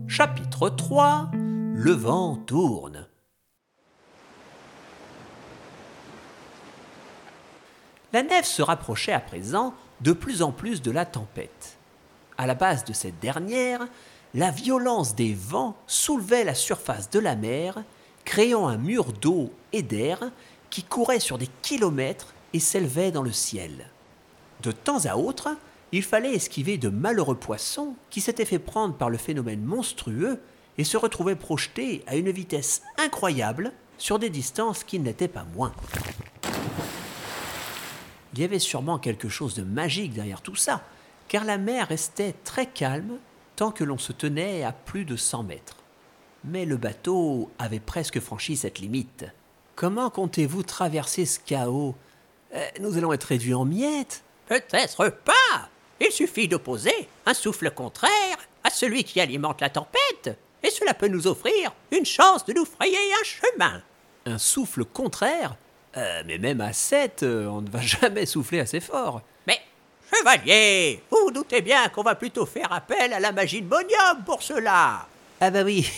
Chapitre 3. Le vent tourne. La nef se rapprochait à présent de plus en plus de la tempête. À la base de cette dernière, la violence des vents soulevait la surface de la mer, créant un mur d'eau et d'air qui courait sur des kilomètres et s'élevait dans le ciel. De temps à autre, il fallait esquiver de malheureux poissons qui s'étaient fait prendre par le phénomène monstrueux et se retrouvaient projetés à une vitesse incroyable sur des distances qui n'étaient pas moins. Il y avait sûrement quelque chose de magique derrière tout ça, car la mer restait très calme tant que l'on se tenait à plus de 100 mètres. Mais le bateau avait presque franchi cette limite. Comment comptez-vous traverser ce chaos ? Nous allons être réduits en miettes. Peut-être pas. Il suffit d'opposer un souffle contraire à celui qui alimente la tempête, et cela peut nous offrir une chance de nous frayer un chemin. Un souffle contraire ? Mais même à 7, on ne va jamais souffler assez fort. Mais, chevalier, vous vous doutez bien qu'on va plutôt faire appel à la magie de Monium pour cela. Ah bah oui,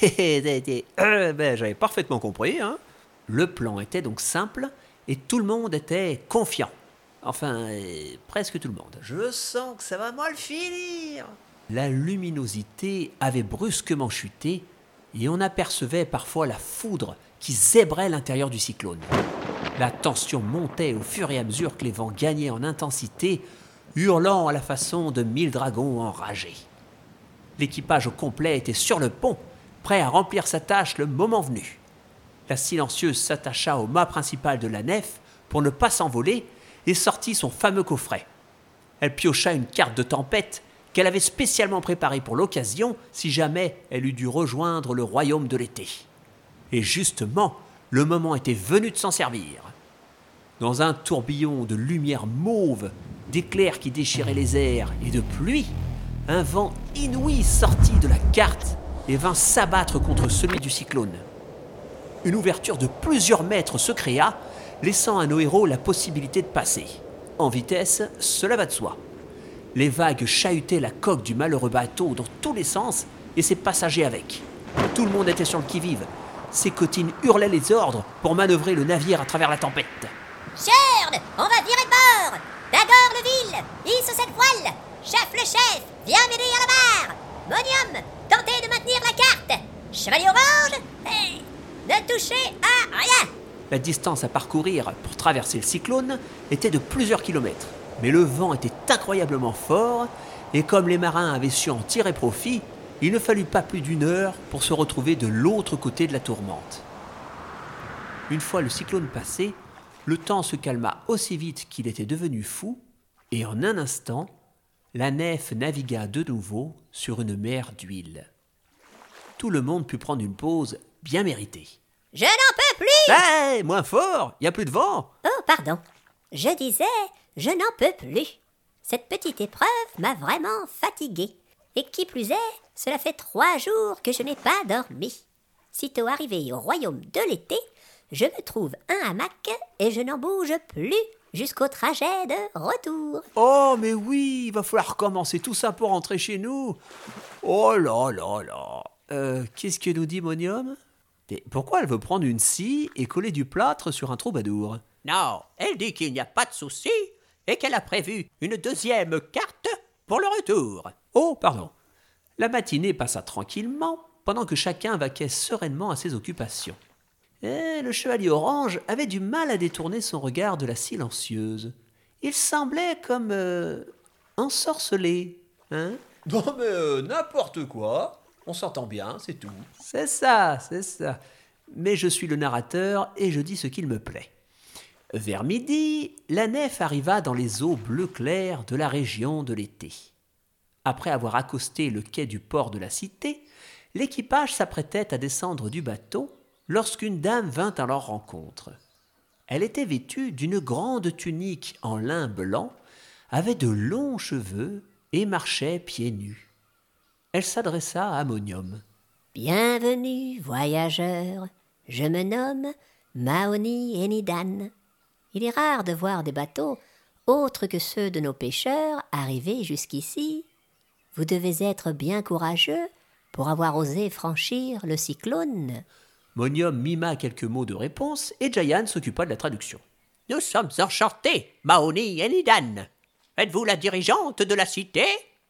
j'avais parfaitement compris. Hein. Le plan était donc simple et tout le monde était confiant. Enfin, presque tout le monde. Je sens que ça va mal finir. La luminosité avait brusquement chuté et on apercevait parfois la foudre qui zébrait l'intérieur du cyclone. La tension montait au fur et à mesure que les vents gagnaient en intensité, hurlant à la façon de 1000 dragons enragés. L'équipage au complet était sur le pont, prêt à remplir sa tâche le moment venu. La silencieuse s'attacha au mât principal de la nef pour ne pas s'envoler et sortit son fameux coffret. Elle piocha une carte de tempête qu'elle avait spécialement préparée pour l'occasion si jamais elle eût dû rejoindre le royaume de l'été. Et justement, le moment était venu de s'en servir. Dans un tourbillon de lumière mauve, d'éclairs qui déchiraient les airs et de pluie, un vent inouï sortit de la carte et vint s'abattre contre celui du cyclone. Une ouverture de plusieurs mètres se créa, laissant à nos héros la possibilité de passer. En vitesse, cela va de soi. Les vagues chahutaient la coque du malheureux bateau dans tous les sens et ses passagers avec. Tout le monde était sur le qui-vive. Ses cotines hurlaient les ordres pour manœuvrer le navire à travers la tempête. Cherne, on va virer de bord. Dagor le ville, hisse cette voile. Chef le chef, viens m'aider à la barre. Monium, tentez de maintenir la carte. Chevalier orange, ne touchez à rien. La distance à parcourir pour traverser le cyclone était de plusieurs kilomètres. Mais le vent était incroyablement fort et comme les marins avaient su en tirer profit, il ne fallut pas plus d'1 heure pour se retrouver de l'autre côté de la tourmente. Une fois le cyclone passé, le temps se calma aussi vite qu'il était devenu fou et en un instant, la nef navigua de nouveau sur une mer d'huile. Tout le monde put prendre une pause bien méritée. Je n'en peux plus. Moins fort, il n'y a plus de vent. Oh, pardon. Je disais, je n'en peux plus. Cette petite épreuve m'a vraiment fatiguée. Et qui plus est, cela fait 3 jours que je n'ai pas dormi. Sitôt arrivé au royaume de l'été, je me trouve un hamac et je n'en bouge plus jusqu'au trajet de retour. Oh, mais oui, il va falloir recommencer tout ça pour rentrer chez nous. Oh là là là. Qu'est-ce que nous dit Monium ? Mais pourquoi elle veut prendre une scie et coller du plâtre sur un troubadour ? Non, elle dit qu'il n'y a pas de souci et qu'elle a prévu une 2e carte pour le retour. Oh, pardon. La matinée passa tranquillement pendant que chacun vaquait sereinement à ses occupations. Et le chevalier orange avait du mal à détourner son regard de la silencieuse. Il semblait comme ensorcelé. Hein ? Non mais n'importe quoi. On s'entend bien, c'est tout. C'est ça. Mais je suis le narrateur et je dis ce qu'il me plaît. Vers midi, la nef arriva dans les eaux bleu clair de la région de l'été. Après avoir accosté le quai du port de la cité, l'équipage s'apprêtait à descendre du bateau lorsqu'une dame vint à leur rencontre. Elle était vêtue d'une grande tunique en lin blanc, avait de longs cheveux et marchait pieds nus. Elle s'adressa à Monium. « Bienvenue, voyageurs. Je me nomme Maoni Enidan. Il est rare de voir des bateaux autres que ceux de nos pêcheurs arriver jusqu'ici. Vous devez être bien courageux pour avoir osé franchir le cyclone. Monium mima quelques mots de réponse et Jayan s'occupa de la traduction. Nous sommes enchantés, Mahoni et Nidan. Êtes-vous la dirigeante de la cité?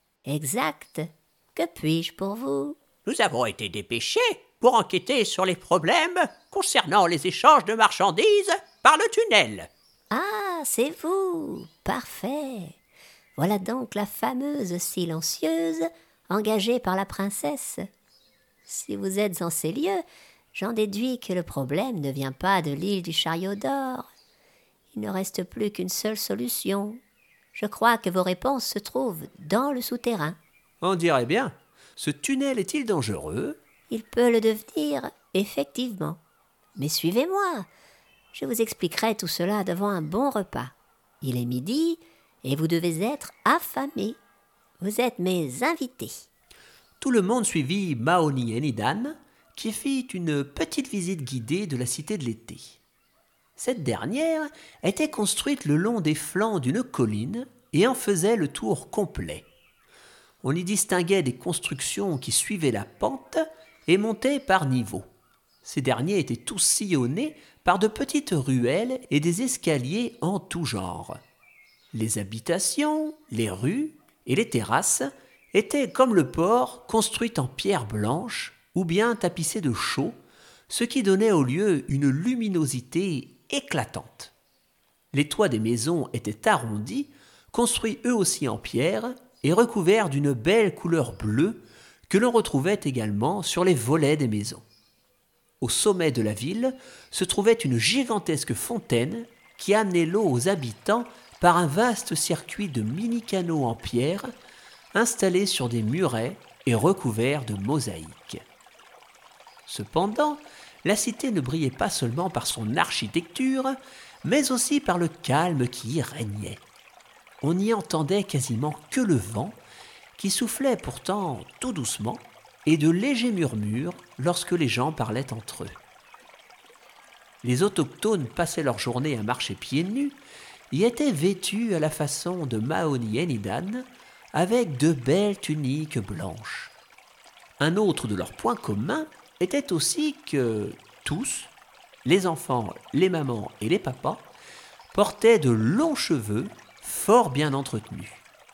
Exact. Que puis-je pour vous? Nous avons été dépêchés pour enquêter sur les problèmes concernant les échanges de marchandises par le tunnel. Ah, c'est vous. Parfait. Voilà donc la fameuse silencieuse engagée par la princesse. Si vous êtes en ces lieux, j'en déduis que le problème ne vient pas de l'île du Chariot d'Or. Il ne reste plus qu'une seule solution. Je crois que vos réponses se trouvent dans le souterrain. On dirait bien. Ce tunnel est-il dangereux? Il peut le devenir, effectivement. Mais suivez-moi. Je vous expliquerai tout cela devant un bon repas. Il est midi et vous devez être affamés. Vous êtes mes invités. Tout le monde suivit Mahoni et Nidan, qui fit une petite visite guidée de la cité de l'été. Cette dernière était construite le long des flancs d'une colline et en faisait le tour complet. On y distinguait des constructions qui suivaient la pente et montaient par niveaux. Ces derniers étaient tous sillonnés par de petites ruelles et des escaliers en tout genre. Les habitations, les rues et les terrasses étaient comme le port construites en pierre blanche ou bien tapissées de chaux, ce qui donnait au lieu une luminosité éclatante. Les toits des maisons étaient arrondis, construits eux aussi en pierre et recouverts d'une belle couleur bleue que l'on retrouvait également sur les volets des maisons. Au sommet de la ville se trouvait une gigantesque fontaine qui amenait l'eau aux habitants par un vaste circuit de mini-canaux en pierre installés sur des murets et recouverts de mosaïques. Cependant, la cité ne brillait pas seulement par son architecture, mais aussi par le calme qui y régnait. On n'y entendait quasiment que le vent, qui soufflait pourtant tout doucement, et de légers murmures lorsque les gens parlaient entre eux. Les autochtones passaient leur journée à marcher pieds nus et étaient vêtus à la façon de Mahoni et Nidan, avec de belles tuniques blanches. Un autre de leurs points communs était aussi que tous, les enfants, les mamans et les papas, portaient de longs cheveux fort bien entretenus.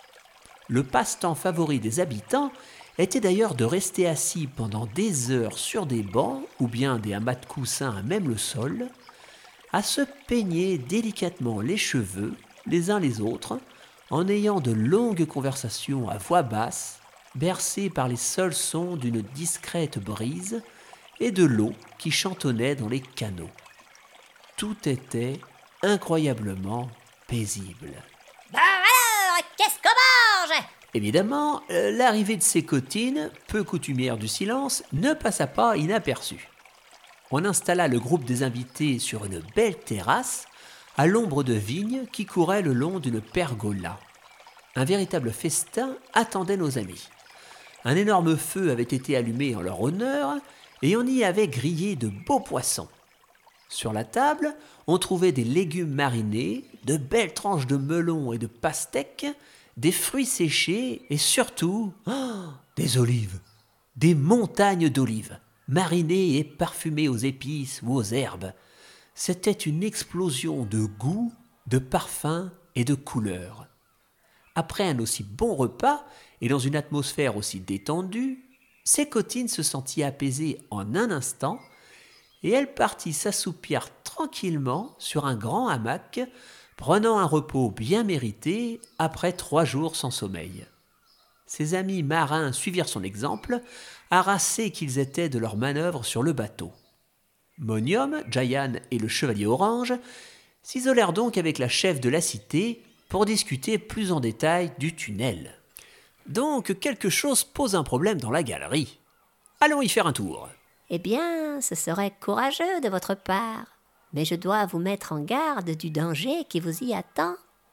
Le passe-temps favori des habitants était d'ailleurs de rester assis pendant des heures sur des bancs ou bien des amas de coussins à même le sol, à se peigner délicatement les cheveux les uns les autres, en ayant de longues conversations à voix basse, bercées par les seuls sons d'une discrète brise et de l'eau qui chantonnait dans les canaux. Tout était incroyablement paisible. Bah alors, qu'est-ce qu'on mange? Évidemment, l'arrivée de ces cotines, peu coutumières du silence, ne passa pas inaperçue. On installa le groupe des invités sur une belle terrasse, à l'ombre de vignes qui couraient le long d'une pergola. Un véritable festin attendait nos amis. Un énorme feu avait été allumé en leur honneur et on y avait grillé de beaux poissons. Sur la table, on trouvait des légumes marinés, de belles tranches de melon et de pastèques, des fruits séchés et surtout des olives, des montagnes d'olives, marinées et parfumées aux épices ou aux herbes. C'était une explosion de goût, de parfums et de couleurs. Après un aussi bon repas et dans une atmosphère aussi détendue, Sécotine se sentit apaisée en un instant et elle partit s'assoupir tranquillement sur un grand hamac, prenant un repos bien mérité après 3 jours sans sommeil. Ses amis marins suivirent son exemple, harassés qu'ils étaient de leur manœuvre sur le bateau. Monium, Jayan et le chevalier orange s'isolèrent donc avec la chef de la cité pour discuter plus en détail du tunnel. Donc quelque chose pose un problème dans la galerie. Allons y faire un tour. Eh bien, ce serait courageux de votre part, mais je dois vous mettre en garde du danger qui vous y attend.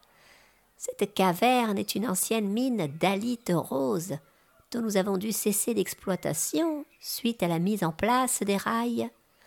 Cette caverne est une ancienne mine d'halite rose, dont nous avons dû cesser d'exploitation suite à la mise en place des rails.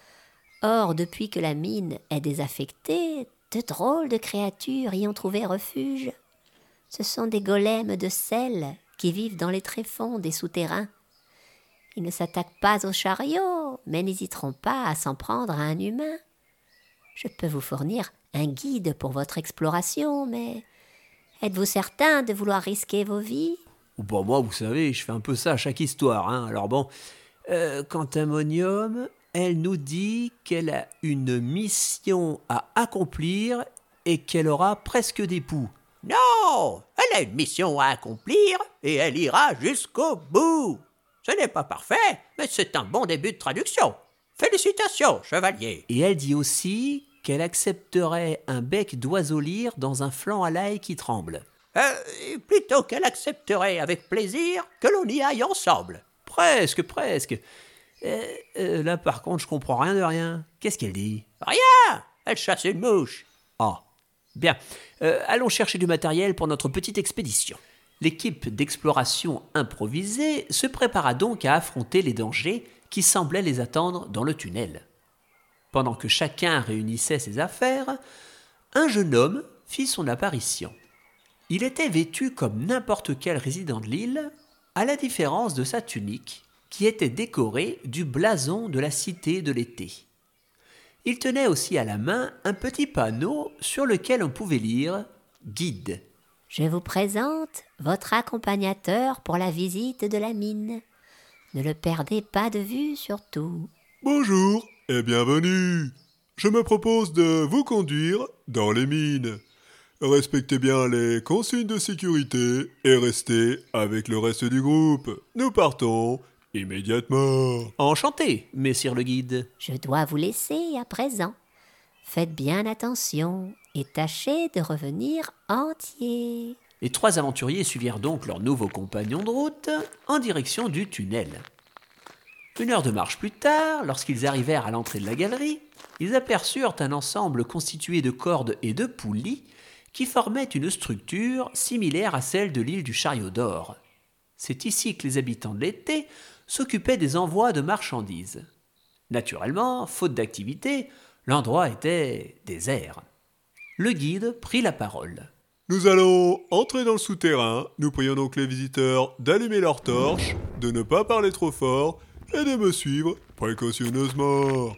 Or, depuis que la mine est désaffectée, de drôles de créatures y ont trouvé refuge. Ce sont des golems de sel qui vivent dans les tréfonds des souterrains. Ils ne s'attaquent pas aux chariots, mais n'hésiteront pas à s'en prendre à un humain. Je peux vous fournir un guide pour votre exploration, mais êtes-vous certain de vouloir risquer vos vies ? Bon, moi, vous savez, je fais un peu ça à chaque histoire, hein. Alors bon, quant à Monium, elle nous dit qu'elle a une mission à accomplir et qu'elle aura presque d'époux. Non, elle a une mission à accomplir et elle ira jusqu'au bout. Ce n'est pas parfait, mais c'est un bon début de traduction. Félicitations, chevalier. Et elle dit aussi qu'elle accepterait un bec d'oiseau lyre dans un flanc à l'ail qui tremble. Plutôt qu'elle accepterait avec plaisir que l'on y aille ensemble. Presque. Là, par contre, je comprends rien de rien. Qu'est-ce qu'elle dit ? Rien, elle chasse une mouche. Ah, bien. Allons chercher du matériel pour notre petite expédition. L'équipe d'exploration improvisée se prépara donc à affronter les dangers qui semblaient les attendre dans le tunnel. Pendant que chacun réunissait ses affaires, un jeune homme fit son apparition. Il était vêtu comme n'importe quel résident de l'île, à la différence de sa tunique, qui était décorée du blason de la cité de l'été. Il tenait aussi à la main un petit panneau sur lequel on pouvait lire « Guide ». Je vous présente votre accompagnateur pour la visite de la mine. Ne le perdez pas de vue surtout. Bonjour et bienvenue. Je me propose de vous conduire dans les mines. Respectez bien les consignes de sécurité et restez avec le reste du groupe. Nous partons immédiatement. Enchanté, messire le guide. Je dois vous laisser à présent. Faites bien attention et tâchez de revenir entier. Les trois aventuriers suivirent donc leurs nouveaux compagnons de route en direction du tunnel. 1 heure de marche plus tard, lorsqu'ils arrivèrent à l'entrée de la galerie, ils aperçurent un ensemble constitué de cordes et de poulies qui formaient une structure similaire à celle de l'île du Chariot d'Or. C'est ici que les habitants de l'été s'occupaient des envois de marchandises. Naturellement, faute d'activité, l'endroit était désert. Le guide prit la parole. Nous allons entrer dans le souterrain. Nous prions donc les visiteurs d'allumer leurs torches, de ne pas parler trop fort et de me suivre précautionneusement.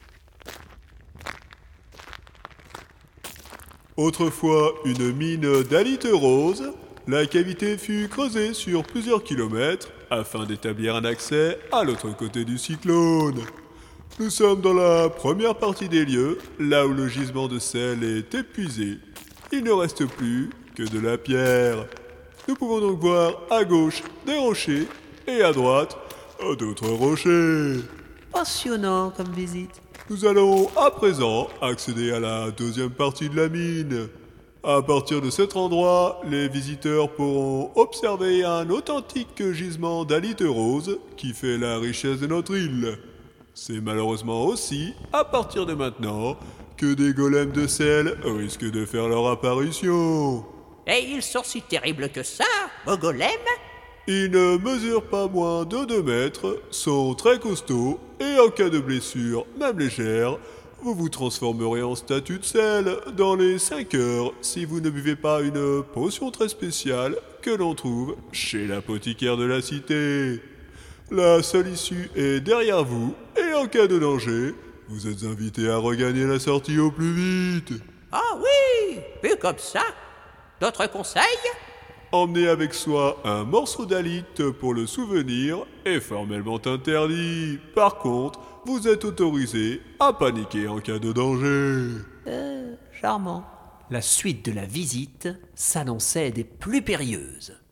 Autrefois une mine d'halite rose, la cavité fut creusée sur plusieurs kilomètres afin d'établir un accès à l'autre côté du cyclone. Nous sommes dans la première partie des lieux, là où le gisement de sel est épuisé. Il ne reste plus que de la pierre. Nous pouvons donc voir à gauche des rochers et à droite d'autres rochers. Passionnant comme visite. Nous allons à présent accéder à la deuxième partie de la mine. À partir de cet endroit, les visiteurs pourront observer un authentique gisement d'halite rose qui fait la richesse de notre île. C'est malheureusement aussi, à partir de maintenant, que des golems de sel risquent de faire leur apparition. Et ils sont si terribles que ça, vos golems ? Ils ne mesurent pas moins de 2 mètres, sont très costauds et en cas de blessure, même légère, vous vous transformerez en statue de sel dans les 5 heures si vous ne buvez pas une potion très spéciale que l'on trouve chez l'apothicaire de la cité. La seule issue est derrière vous et en cas de danger, vous êtes invité à regagner la sortie au plus vite. Ah oui, vu comme ça. D'autres conseils ? Emmenez avec soi un morceau d'halite pour le souvenir est formellement interdit. Par contre, vous êtes autorisé à paniquer en cas de danger. Charmant. La suite de la visite s'annonçait des plus périlleuses.